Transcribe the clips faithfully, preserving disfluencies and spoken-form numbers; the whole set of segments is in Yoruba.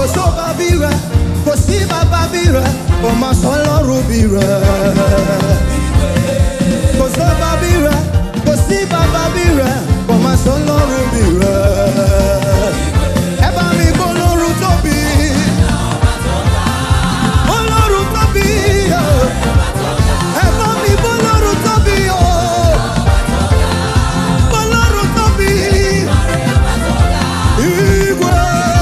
kò sọ́ba bí rẹ̀, kò sí bàbá bí rẹ̀, kò má sọ lọ́rùn bí rẹ̀. Kò sọ́ba bí rẹ̀, kò sí bàbá bí rẹ̀, kò má sọ lọ́rùn bí rẹ̀. Ẹ bá mi gbọ́ lọ́rùn tóbi. Ọlọ́run tóbi. Ẹ bá mi gbọ́ lọ́rùn tóbi. Ọlọ́run tóbi. Igwe.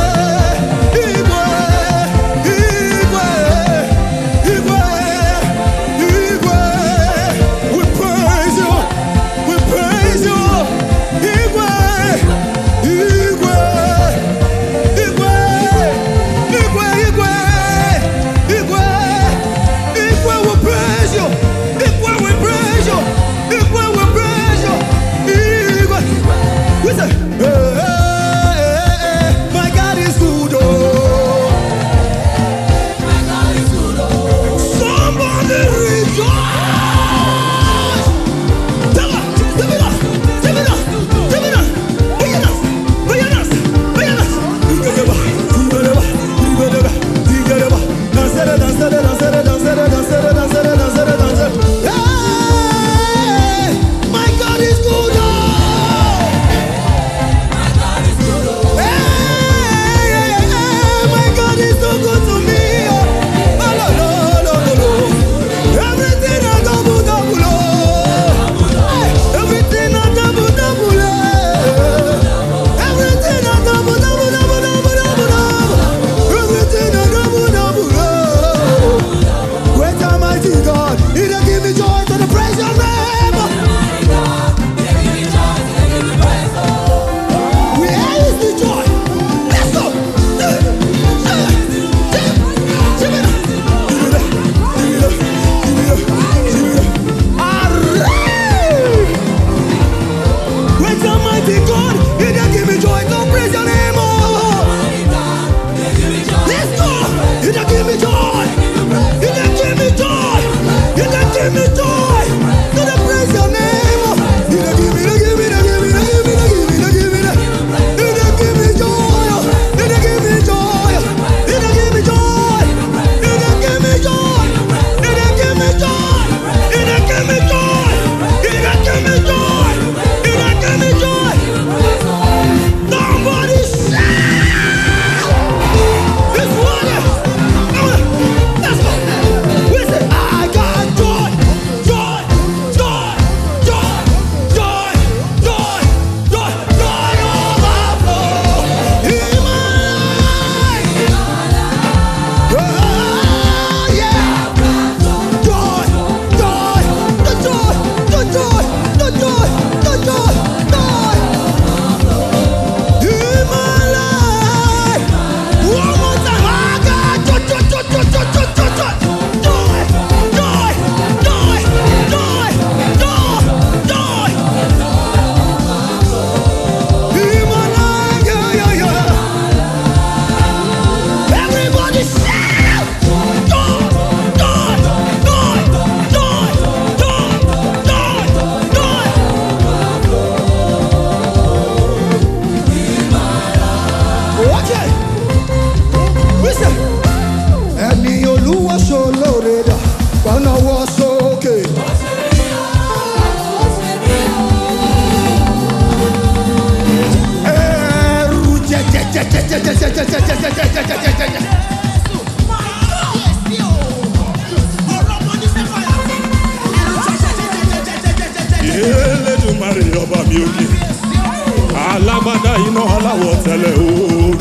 Alágbádá iná aláwọ̀ tẹ́lẹ̀ oòrùn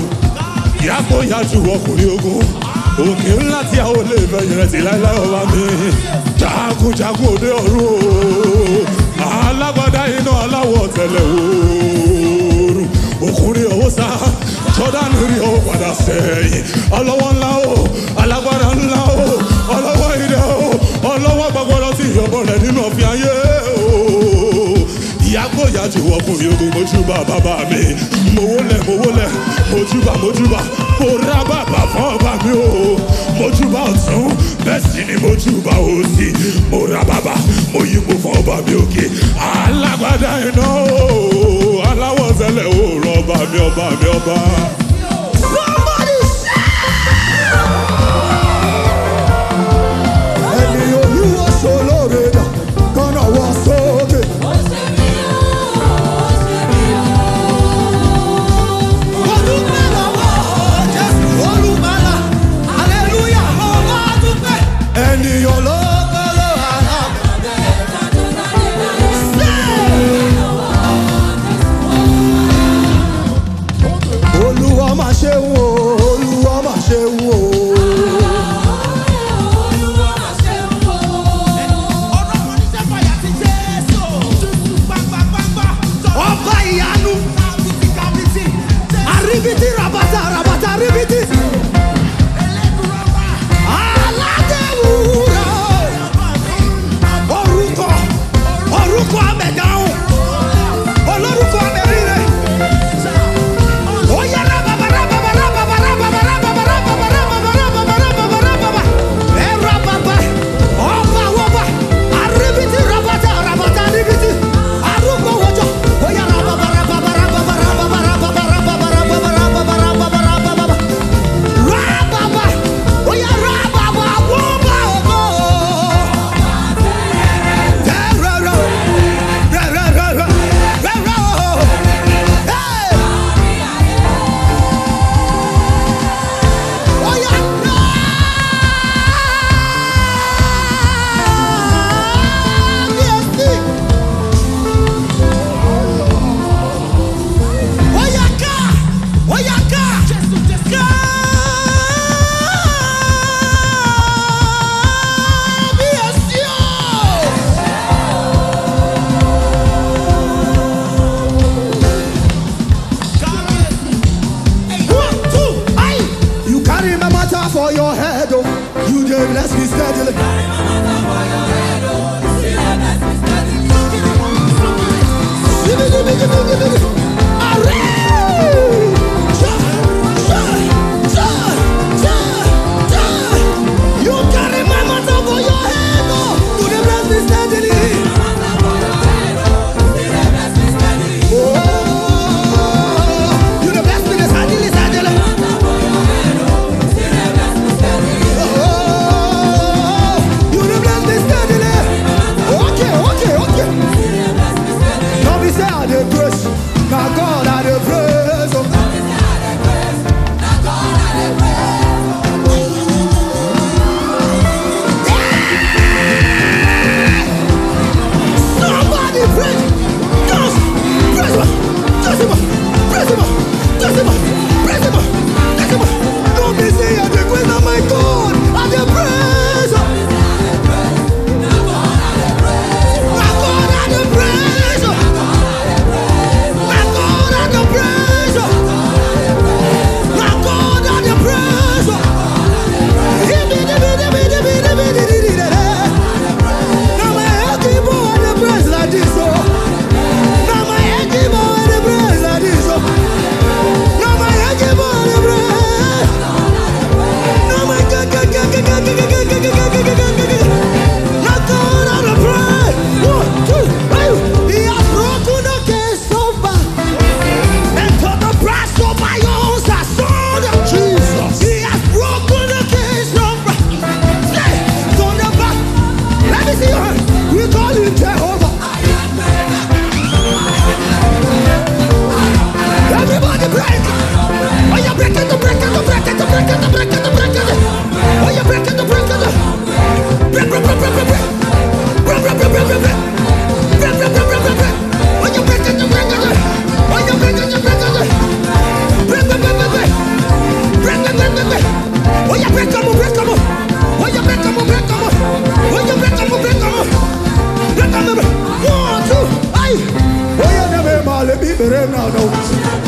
yàgò yàjú ọkùnrin ogun òkè ńlá tí a ò lè fẹ̀yìn rẹ̀ sí láíláí ọba mi jagunjagun òde ọ̀run o alágbádá iná aláwọ̀ tẹ́lẹ̀ oòrùn ọkùnrin ọwọ́ sá Jọ́dánì rí ọwọ́ padà sẹ́yìn ọlọ́wọ́ ńlá o alágbára ńlá o ọlọ́wọ́ ìdẹ o ọlọ́wọ́ gbọgbọrọ tí ìyọ̀bọ̀ rẹ̀ nínú ọ̀fìn ayé o ìyàgò yàjú ọkùnrin ogun mojúbà bàbá mi mowólẹ̀ mowólẹ̀ mojúbà mojúbà mo rá bàbá fún ọba mi o mojúbà ọ̀tún bẹ́ẹ̀ sì ni mojúbà òsì mo rá bàbá mo yípo fún ọba mi òkè alágbádá iná o aláwọ̀ tẹ́lẹ̀ o rọ ọba mi ọba mi ọba. Somebody shout! for your head, oh. You did bless me steadily. Give me, give me, give me, give me, give me. You carry my matter for your head, oh. You did bless me steadily. My God, I do praise. Somebody praise. Just praise him. Just him. Praise him. Just him. Praise him. Just him. Don't be saying I do praise. Oh my God, I do praise. My God, I do praise. One, two, aye. Oh, you never mal, let me be now.